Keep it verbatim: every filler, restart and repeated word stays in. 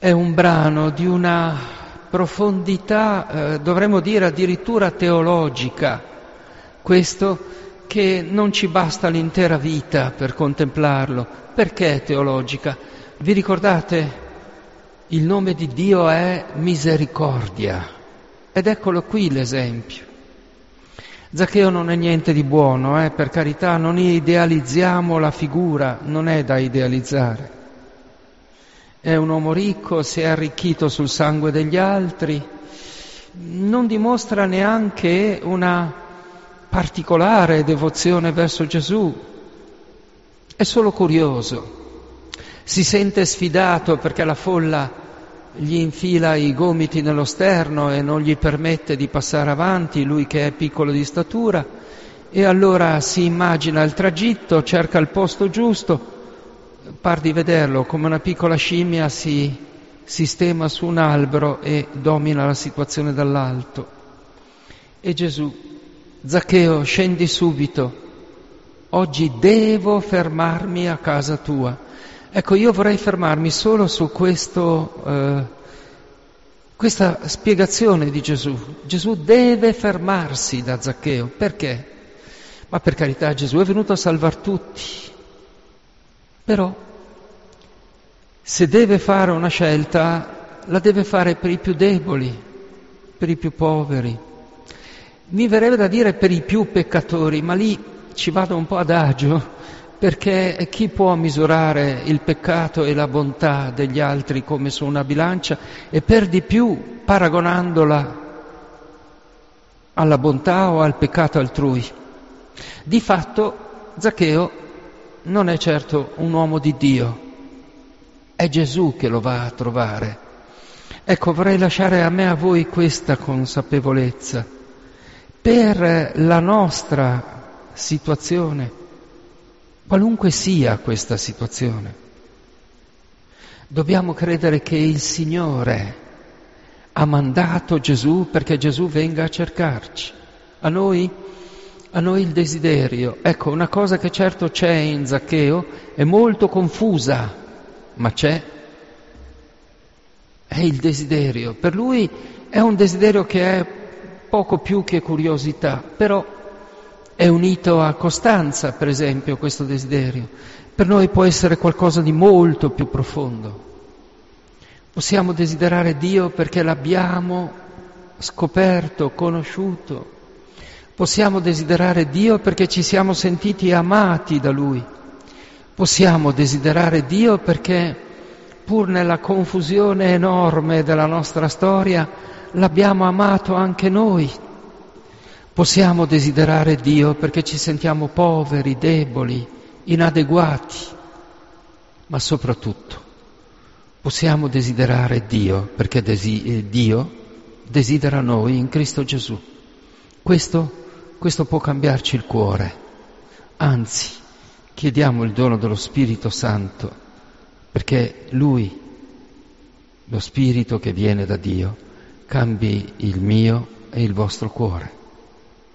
è un brano di una profondità, eh, dovremmo dire addirittura teologica, questo che non ci basta l'intera vita per contemplarlo. Perché è teologica? Vi ricordate? Il nome di Dio è misericordia, ed eccolo qui l'esempio. Zaccheo non è niente di buono, eh, per carità, non idealizziamo la figura, non è da idealizzare. È un uomo ricco, si è arricchito sul sangue degli altri, non dimostra neanche una particolare devozione verso Gesù, è solo curioso, si sente sfidato perché la folla gli infila i gomiti nello sterno e non gli permette di passare avanti, lui che è piccolo di statura, e allora si immagina il tragitto, cerca il posto giusto, par di vederlo come una piccola scimmia si sistema su un albero e domina la situazione dall'alto. E Gesù: Zaccheo, scendi subito, oggi devo fermarmi a casa tua. Ecco, io vorrei fermarmi solo su questo, eh, questa spiegazione di Gesù. Gesù deve fermarsi da Zaccheo. Perché? Ma per carità, Gesù è venuto a salvar tutti. Però, se deve fare una scelta, la deve fare per i più deboli, per i più poveri. Mi verrebbe da dire per i più peccatori, ma lì ci vado un po' ad agio, perché chi può misurare il peccato e la bontà degli altri come su una bilancia, e per di più paragonandola alla bontà o al peccato altrui? Di fatto, Zaccheo non è certo un uomo di Dio, è Gesù che lo va a trovare. Ecco, vorrei lasciare a me e a voi questa consapevolezza. Per la nostra situazione, qualunque sia questa situazione, dobbiamo credere che il Signore ha mandato Gesù perché Gesù venga a cercarci. A noi, a noi il desiderio. Ecco, una cosa che certo c'è in Zaccheo, è molto confusa, ma c'è, è il desiderio. Per lui è un desiderio che è poco più che curiosità, però è unito a costanza, per esempio, questo desiderio. Per noi può essere qualcosa di molto più profondo. Possiamo desiderare Dio perché l'abbiamo scoperto, conosciuto. Possiamo desiderare Dio perché ci siamo sentiti amati da Lui. Possiamo desiderare Dio perché, pur nella confusione enorme della nostra storia, l'abbiamo amato anche noi. Possiamo desiderare Dio perché ci sentiamo poveri, deboli, inadeguati, ma soprattutto possiamo desiderare Dio perché desi- eh, Dio desidera noi in Cristo Gesù. Questo, questo può cambiarci il cuore. Anzi, chiediamo il dono dello Spirito Santo perché Lui, lo Spirito che viene da Dio, cambi il mio e il vostro cuore.